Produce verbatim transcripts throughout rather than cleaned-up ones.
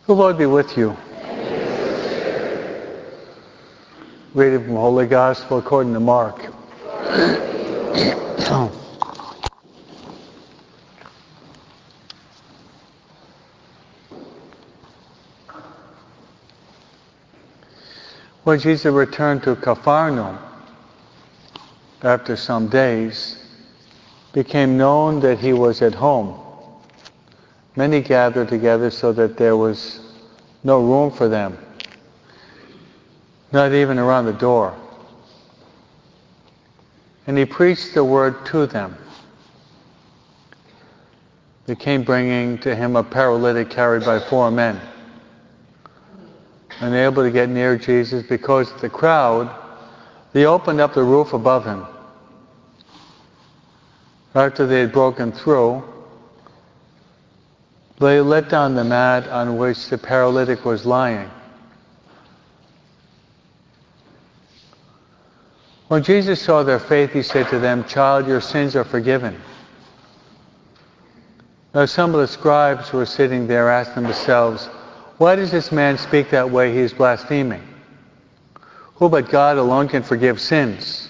The Lord be with you. Reading from the Holy Gospel according to Mark. When Jesus returned to Capharnaum after some days, it became known that he was at home. Many gathered together so that there was no room for them, not even around the door. And he preached the word to them. They came bringing to him a paralytic carried by four men. Unable to get near Jesus because of the crowd, they opened up the roof above him. After they had broken through, they let down the mat on which the paralytic was lying. When Jesus saw their faith, he said to them, "Child, your sins are forgiven." Now some of the scribes who were sitting there asked themselves, "Why does this man speak that way? He is blaspheming. Who but God alone can forgive sins?"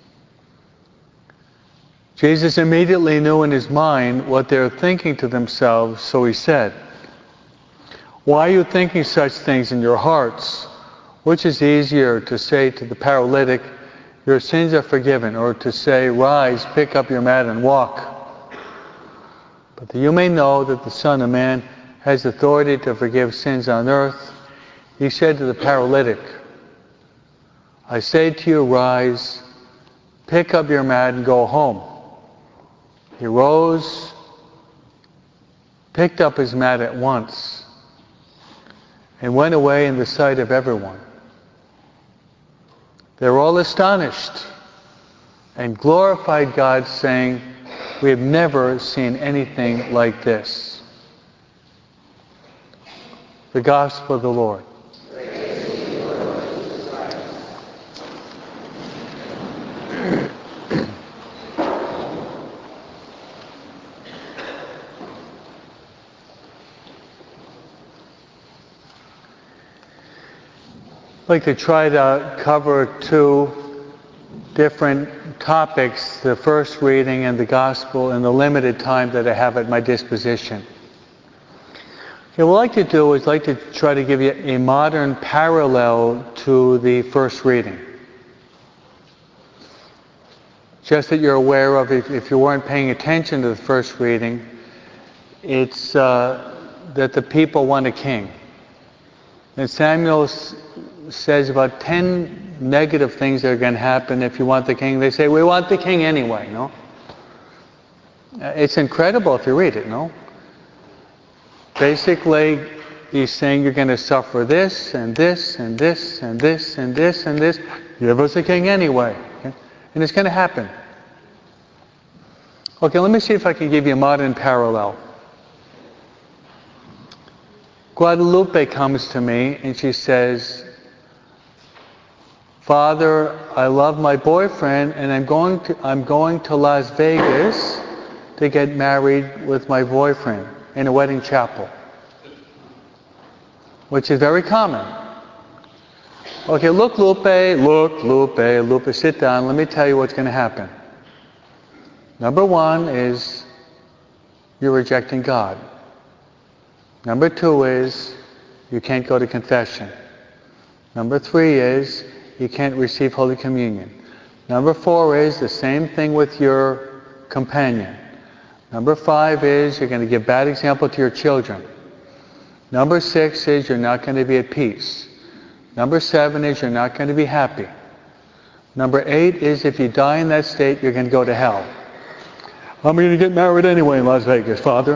Jesus immediately knew in his mind what they were thinking to themselves, so he said, "Why are you thinking such things in your hearts? Which is easier, to say to the paralytic, 'Your sins are forgiven,' or to say, 'Rise, pick up your mat and walk'? But that you may know that the Son of Man has authority to forgive sins on earth," he said to the paralytic, "I say to you, rise, pick up your mat and go home." He rose, picked up his mat at once, and went away in the sight of everyone. They were all astonished and glorified God, saying, "We have never seen anything like this." The Gospel of the Lord. I'd like to try to cover two different topics, the first reading and the Gospel, in the limited time that I have at my disposition. Okay, what I'd like to do is I'd like to try to give you a modern parallel to the first reading. Just that you're aware of, if, if you weren't paying attention to the first reading, it's uh, that the people want a king. And Samuel s- says about ten negative things that are going to happen if you want the king. They say, "We want the king anyway," no? It's incredible if you read it, no? Basically, he's saying you're going to suffer this, and this, and this, and this, and this, and this. Give us a king anyway. Okay? And it's going to happen. Okay, let me see if I can give you a modern parallel. Guadalupe comes to me and she says, "Father, I love my boyfriend and I'm going to I'm going to Las Vegas to get married with my boyfriend in a wedding chapel." Which is very common. Okay, look, Lupe, look, Lupe, Lupe, sit down. Let me tell you what's going to happen. Number one is you're rejecting God. Number two is you can't go to confession. Number three is you can't receive Holy Communion. Number four is the same thing with your companion. Number five is you're going to give bad example to your children. Number six is you're not going to be at peace. Number seven is you're not going to be happy. Number eight is if you die in that state, you're going to go to hell. "I'm going to get married anyway in Las Vegas, Father."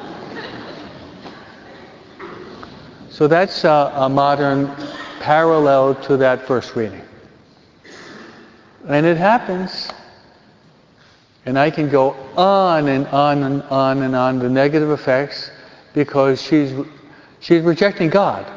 So that's a, a modern parallel to that first reading. And it happens. And I can go on and on and on and on the negative effects because she's she's rejecting God.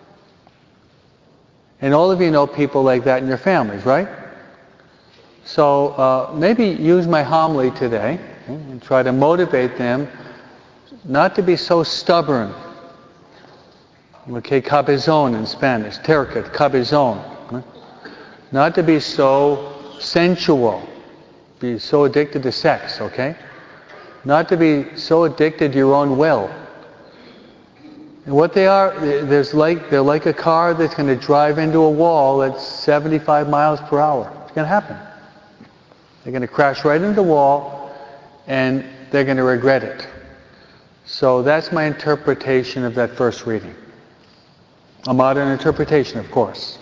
And all of you know people like that in your families, right? So uh, maybe use my homily today and try to motivate them not to be so stubborn Okay, cabezon in Spanish, terca, cabezon. Right? Not to be so sensual, be so addicted to sex, okay? Not to be so addicted to your own will. And what they are, there's like, they're like a car that's going to drive into a wall at seventy-five miles per hour. It's going to happen. They're going to crash right into the wall, and they're going to regret it. So that's my interpretation of that first reading. A modern interpretation, of course.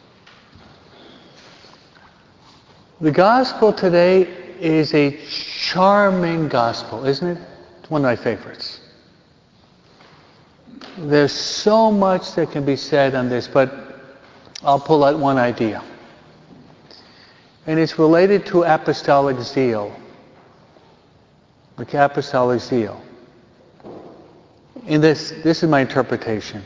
The gospel today is a charming gospel, isn't it? It's one of my favorites. There's so much that can be said on this, but I'll pull out one idea. And it's related to apostolic zeal. The apostolic zeal. In this, this is my interpretation.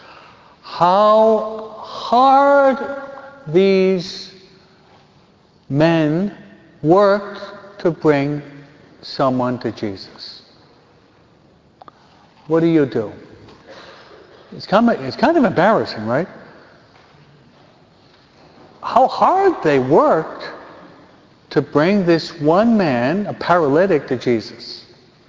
How hard these men worked to bring someone to Jesus. What do you do? It's kind of, it's kind of embarrassing, right? How hard they worked to bring this one man, a paralytic, to Jesus.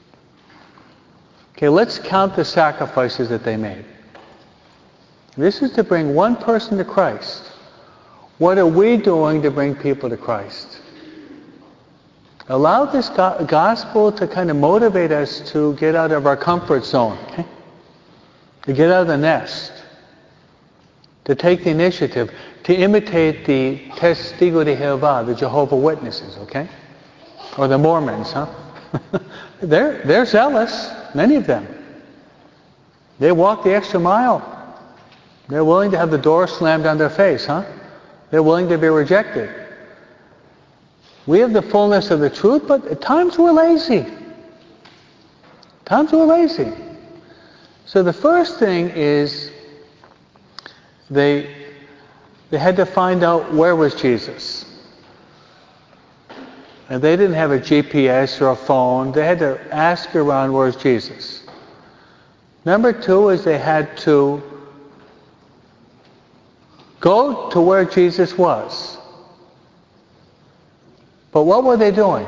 Okay, let's count the sacrifices that they made. This is to bring one person to Christ. What are we doing to bring people to Christ? Allow this go- gospel to kind of motivate us to get out of our comfort zone, okay? To get out of the nest, to take the initiative, to imitate the Testigo de Jehová, the Jehovah Witnesses, okay? Or the Mormons, huh? they're, they're zealous, many of them. They walk the extra mile. They're willing to have the door slammed on their face, huh? They're willing to be rejected. We have the fullness of the truth, but at times we're lazy. At times we're lazy. So the first thing is they they had to find out where was Jesus. And they didn't have a G P S or a phone. They had to ask around, where's Jesus? Number two is they had to go to where Jesus was. But what were they doing?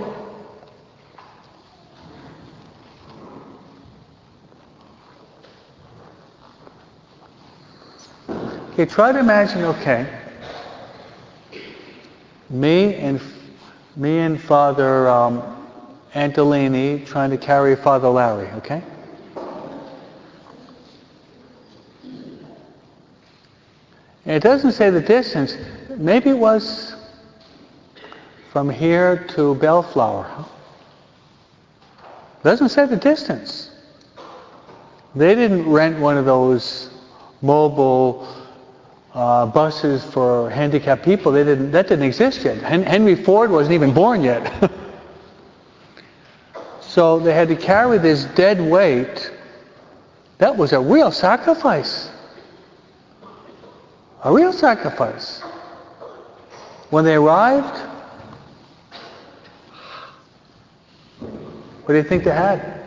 Okay, try to imagine, okay, me and me and Father um, Antolini trying to carry Father Larry, okay? And it doesn't say the distance. Maybe it was from here to Bellflower. Huh? It doesn't say the distance. They didn't rent one of those mobile uh, buses for handicapped people. They didn't. That didn't exist yet. Hen- Henry Ford wasn't even born yet. So they had to carry this dead weight. That was a real sacrifice. A real sacrifice. When they arrived, what do you think they had?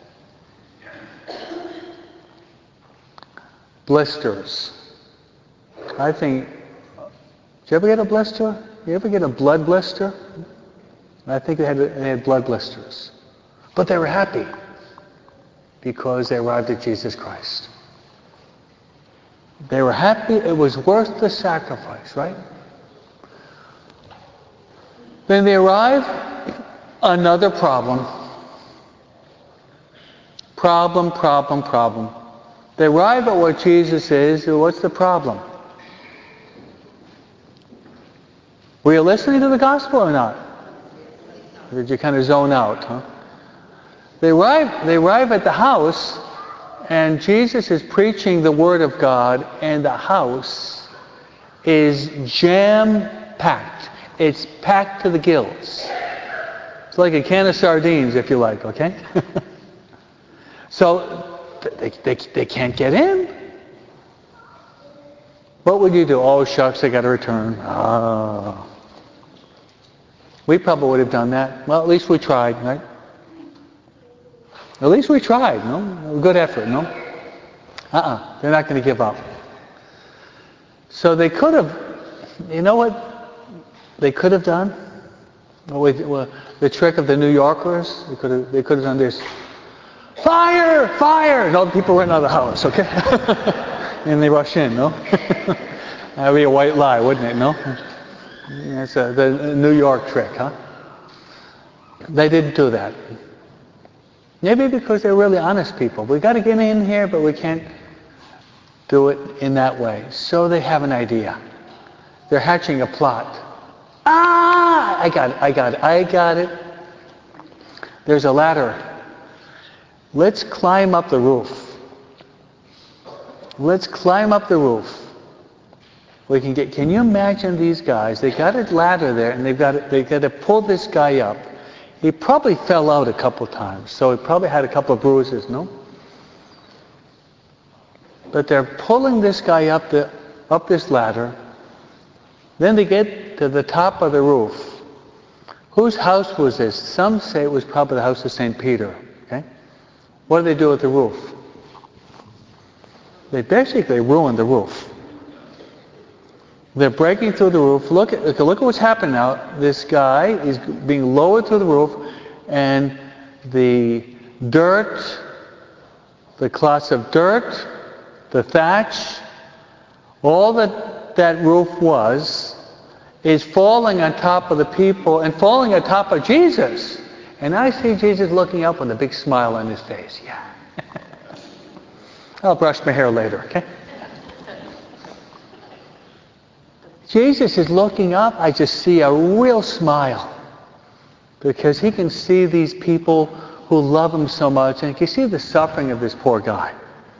Blisters. I think, did you ever get a blister? You ever get a blood blister? I think they had, they had blood blisters. But they were happy because they arrived at Jesus Christ. They were happy. It was worth the sacrifice, right? Then they arrive, another problem. Problem, problem, problem. They arrive at what Jesus is. What's the problem? Were you listening to the gospel or not? Or did you kind of zone out, huh? They arrive, they arrive at the house, and Jesus is preaching the Word of God, and the house is jam-packed. It's packed to the gills. It's like a can of sardines, if you like, okay? So they, they, they can't get in. What would you do? Oh, shucks, I got to return. Oh. We probably would have done that. Well, at least we tried, right? At least we tried, no? A good effort, no? Uh-uh. They're not going to give up. So they could have, you know what they could have done? Well, the trick of the New Yorkers, they could have, they could have done this. Fire! Fire! And all the people ran out of the house, okay? And they rush in, no? That would be a white lie, wouldn't it, no? That's a, the New York trick, huh? They didn't do that. Maybe because they're really honest people. We've got to get in here, but we can't do it in that way. So they have an idea. They're hatching a plot. Ah! I got it, I got it, I got it. There's a ladder. Let's climb up the roof. Let's climb up the roof. We can get. Can you imagine these guys? They got a ladder there, and they've got to, they got to pull this guy up. He probably fell out a couple times, so he probably had a couple of bruises, no? But they're pulling this guy up the up this ladder. Then they get to the top of the roof. Whose house was this? Some say it was probably the house of Saint Peter. Okay? What do they do with the roof? They basically ruined the roof. They're breaking through the roof. Look at, look at what's happened now. This guy is being lowered through the roof, and the dirt, the clots of dirt, the thatch, all that that roof was, is falling on top of the people and falling on top of Jesus. And I see Jesus looking up with a big smile on his face. Yeah. I'll brush my hair later, okay? Jesus is looking up. I just see a real smile because he can see these people who love him so much, and he can see the suffering of this poor guy.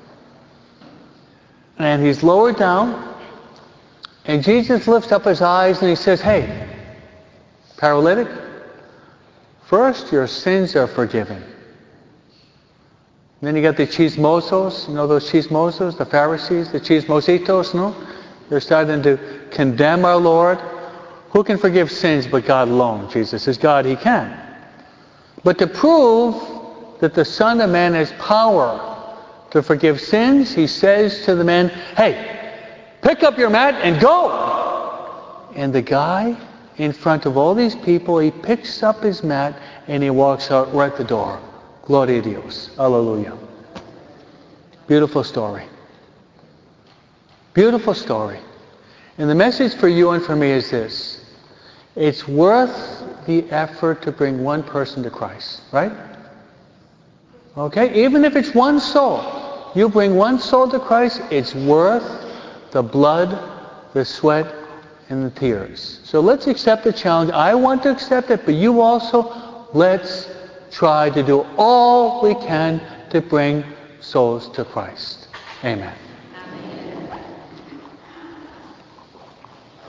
And he's lowered down, and Jesus lifts up his eyes and he says, "Hey, paralytic, first your sins are forgiven." Then you got the chismosos, you know those chismosos, the Pharisees, the chismositos, no? They're starting to condemn our Lord. Who can forgive sins but God alone? Jesus says, God, he can. But to prove that the Son of Man has power to forgive sins, he says to the men, hey, pick up your mat and go. And the guy, in front of all these people, he picks up his mat and he walks out right the door. Gloria a Dios. Hallelujah. Beautiful story. Beautiful story. And the message for you and for me is this. It's worth the effort to bring one person to Christ, right? Okay? Even if it's one soul. You bring one soul to Christ, it's worth the blood, the sweat, and the tears. So let's accept the challenge. I want to accept it, but you also, let's try to do all we can to bring souls to Christ. Amen.